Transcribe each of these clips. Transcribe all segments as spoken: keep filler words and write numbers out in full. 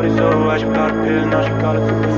Shorty so high, she got a pill, now she call it super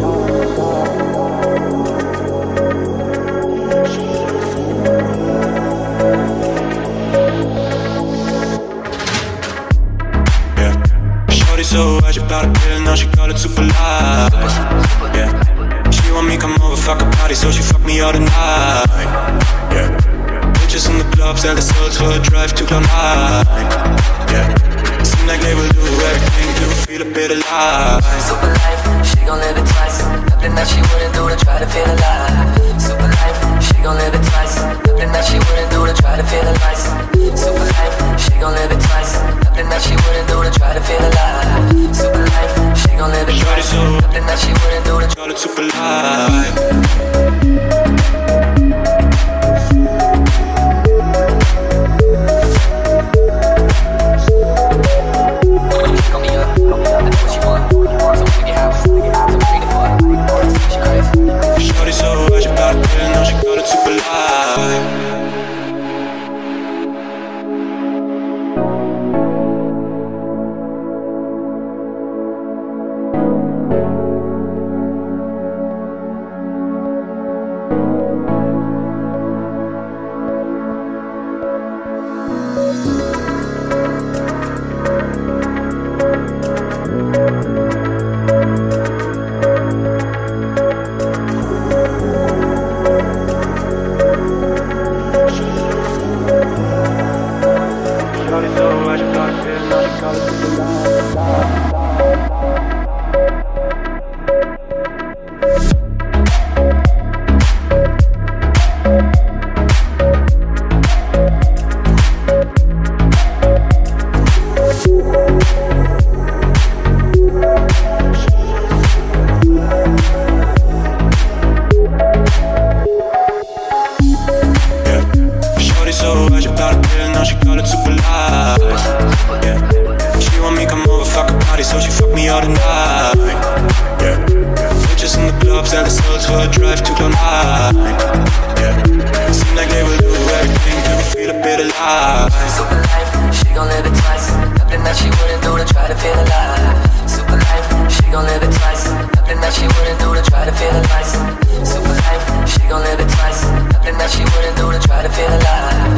Yeah. Shorty so high, she got a pill, now she call it super light. Yeah. She want me come over, fuck a party, so she fuck me all the night. Yeah. Bitches in the club, sell the souls for a drive to Cloud nine. Yeah. Seem like they will do everything to feel a bit alive. Super life, she gon' live it twice. Nothing that she wouldn't do to try to feel alive. Super life, she gon' live it twice. Nothing that she wouldn't do to try to feel alive. Super life, she gon' live it twice. Nothing that she wouldn't do to try to feel alive. Super life, she gon' live it twice. Nothing that she wouldn't do to call it super life. Shorty so high, she got a pill, now she call it super light. Shorty so high, she got a pill, now she call it super so she fuck me all the night. Yeah. Bitches in the club, sell the souls for a drive to Cloud nine. Yeah. Seem like they will do everything to feel a bit alive. Super life, she gon' live it twice. Nothing that she wouldn't do to try to feel alive. Super life, she gon' live it twice. Nothing that she wouldn't do to try to feel alive. Super life, she gon' live it twice. Nothing that she wouldn't do to try to feel alive.